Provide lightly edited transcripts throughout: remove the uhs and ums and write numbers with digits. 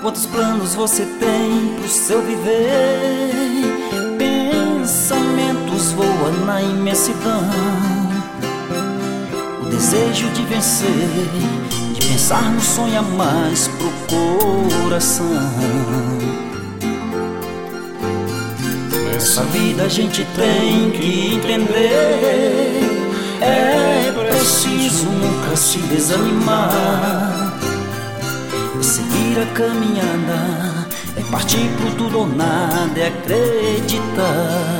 Quantos planos você tem pro seu viver? Pensamentos voam na imensidão. O desejo de vencer, de pensar no sonho a mais pro coração. Nessa vida a gente tem que entender, é preciso nunca se desanimar. Seguir a caminhada, é partir pro tudo ou nada, é acreditar.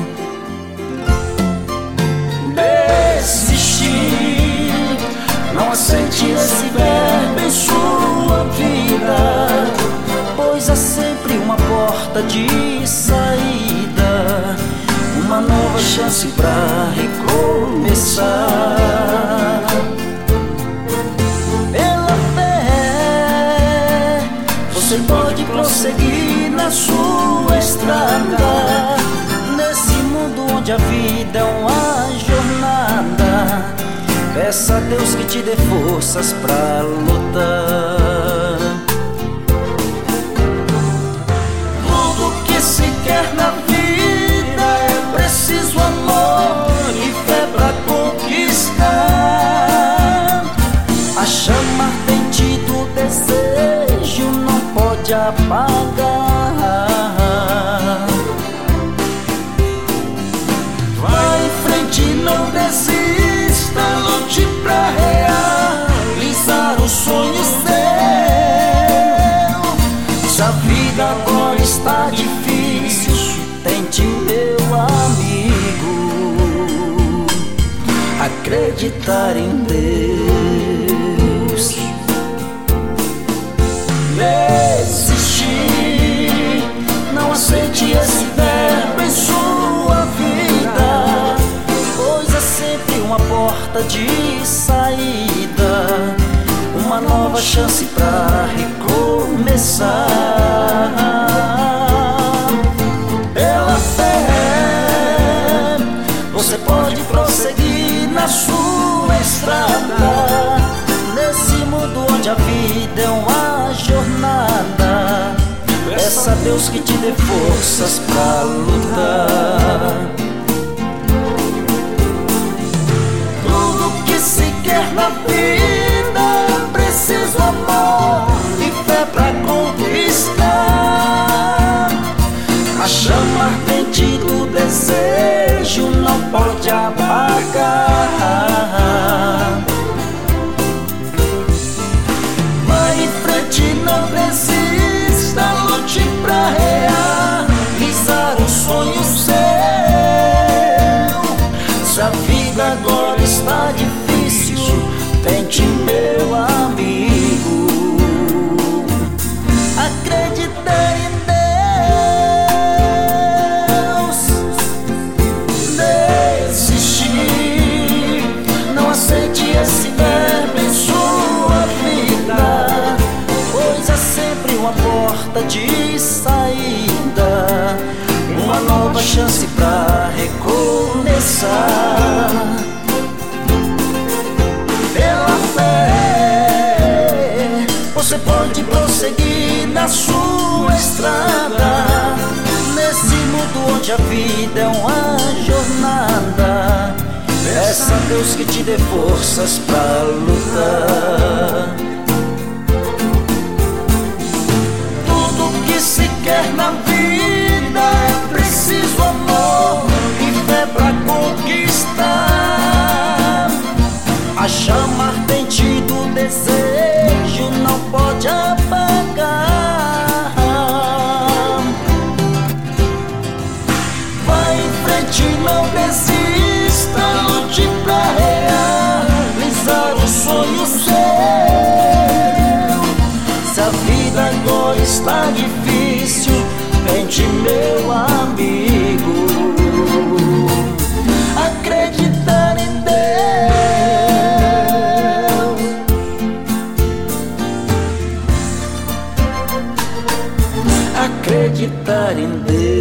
Desistir, não aceite esse verbo em sua vida, pois há sempre uma porta de saída, uma nova chance pra recomeçar. Você pode prosseguir na sua estrada, nesse mundo onde a vida é uma jornada. Peça a Deus que te dê forças pra lutar. Tudo que se quer na vida é preciso amor e fé pra conquistar. A chama ardente do desejo não pode apagar. Vai em frente, não desista, lute pra realizar o sonho seu. Se a vida agora está difícil, tente, meu amigo, acreditar em Deus. Desistir, não aceite esse verbo em sua vida, pois há sempre uma porta de saída, uma nova chance pra recomeçar. Pela fé, você pode prosseguir na sua estrada, nesse mundo onde a vida é uma jornada. Peça a Deus que te dê forças pra lutar. Tudo que se quer na vida é preciso amor e fé pra conquistar. A chama ardente do desejo não pode apagar. Não desista, lute pra realizar o sonho seu. Se a vida agora está difícil, tente, meu amigo, acredita em Deus. Desistir, não aceite esse verbo em sua vida, pois há sempre uma porta de saída, uma nova chance pra recomeçar. Pela fé, você pode prosseguir na sua estrada, nesse mundo onde a vida é uma jornada. Peça a Deus que te dê forças pra lutar. Se quer na vida é preciso amor e fé pra conquistar. A chama ardente do desejo não pode apagar. Vai em frente, não desista, lute pra realizar o sonho seu. Se a vida agora está difícil, tente, meu amigo, acreditar em Deus. Acreditar em Deus.